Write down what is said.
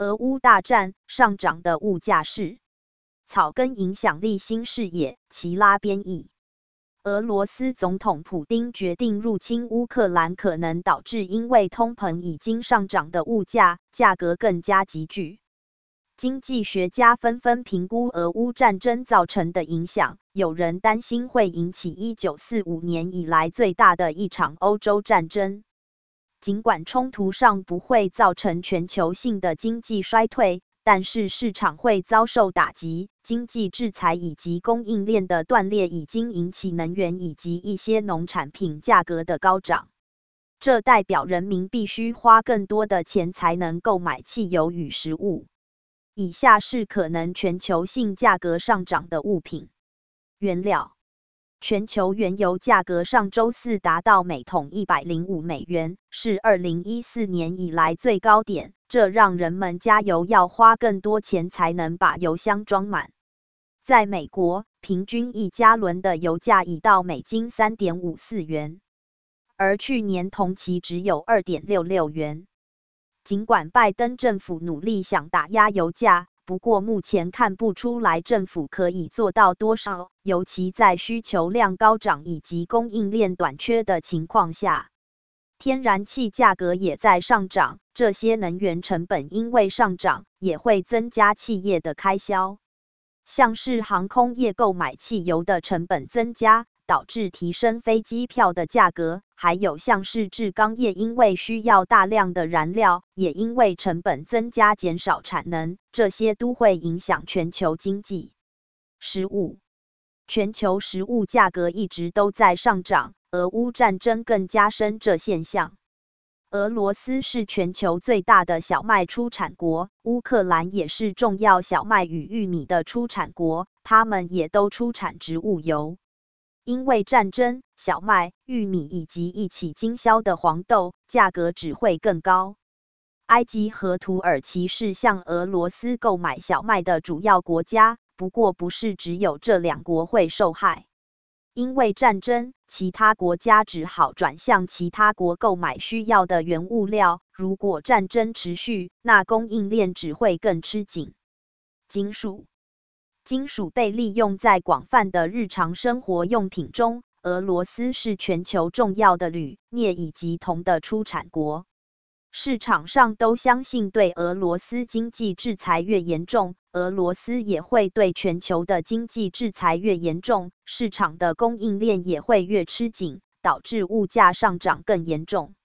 俄乌大战上涨的物价是草根影响力新视野。齐拉编译。俄罗斯总统普丁决定入侵乌克兰，可能导致因为通膨已经上涨的物价价格更加急剧。经济学家纷纷评估俄乌战争造成的影响，有人担心会引起1945年以来最大的一场欧洲战争。尽管冲突上不会造成全球性的经济衰退，但是市场会遭受打击，经济制裁以及供应链的断裂已经引起能源以及一些农产品价格的高涨。这代表人民必须花更多的钱才能购买汽油与食物。以下是可能全球性价格上涨的物品。原料。全球原油价格上周四达到每桶105美元，是2014年以来最高点，这让人们加油要花更多钱才能把油箱装满。在美国，平均1加仑的油价已到美金3.54元，而去年同期只有2.66元。尽管拜登政府努力想打压油价，不过目前看不出来政府可以做到多少，尤其在需求量高涨以及供应链短缺的情况下。天然气价格也在上涨，这些能源成本因为上涨，也会增加企业的开销。像是航空业购买汽油的成本增加，导致提升飞机票的价格，还有像是制钢业因为需要大量的燃料，也因为成本增加减少产能，这些都会影响全球经济。食物。全球食物价格一直都在上涨，俄乌战争更加深这现象。俄罗斯是全球最大的小麦出产国，乌克兰也是重要小麦与玉米的出产国，它们也都出产植物油。因为战争，小麦、玉米以及一起经销的黄豆价格只会更高。埃及和土耳其是向俄罗斯购买小麦的主要国家，不过不是只有这两国会受害。因为战争，其他国家只好转向其他国购买需要的原物料。如果战争持续，那供应链只会更吃紧。金属。金属被利用在广泛的日常生活用品中。俄罗斯是全球重要的铝、镍以及铜的出产国。市场上都相信，对俄罗斯经济制裁越严重，俄罗斯也会对全球的经济制裁越严重，市场的供应链也会越吃紧，导致物价上涨更严重。